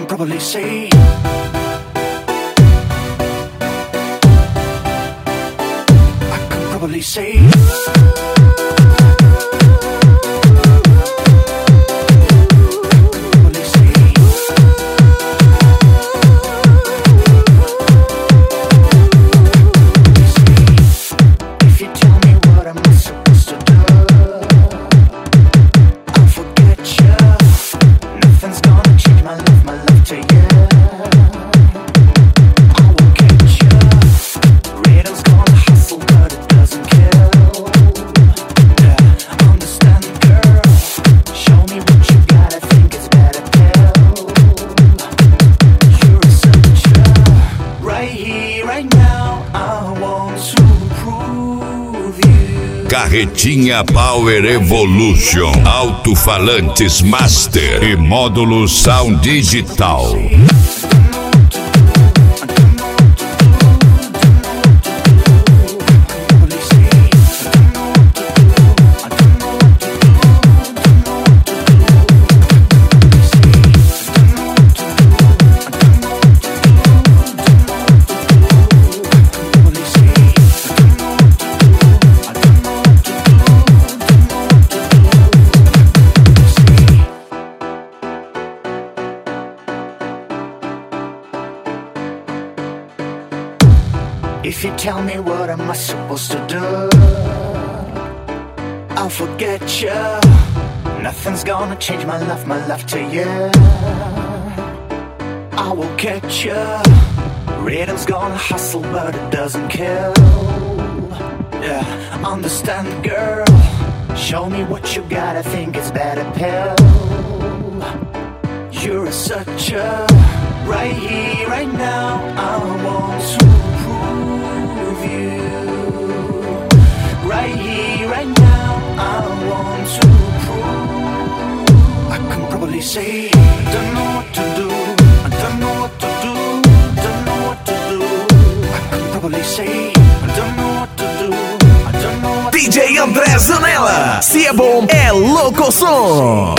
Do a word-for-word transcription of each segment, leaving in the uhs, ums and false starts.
probably say I can probably say Carretinha Power Evolution, alto-falantes Master e módulos Sound Digital. If you tell me what am I supposed to do, I'll forget you. Nothing's gonna change my love, my love to you. I will catch you. Rhythm's gonna hustle but it doesn't kill. Yeah, understand girl. Show me what you got, I think it's better pill. You're a sucher. Right here, right now, I want to prove you. Right here, right now, I want to prove. I can probably say I don't know what to do. I don't know what to do. Don't know what to do. I can probably say I don't know what to do. I don't know what to do. D J André Zanella, se é bom, é louco som.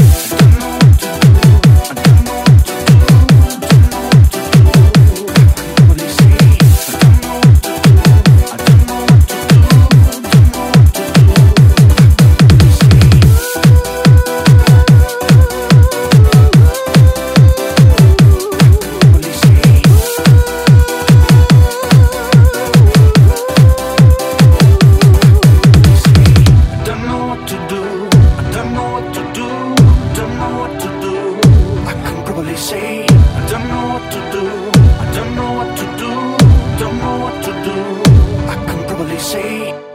Say, I don't know what to do. I don't know what to do. Don't know what to do. I can probably say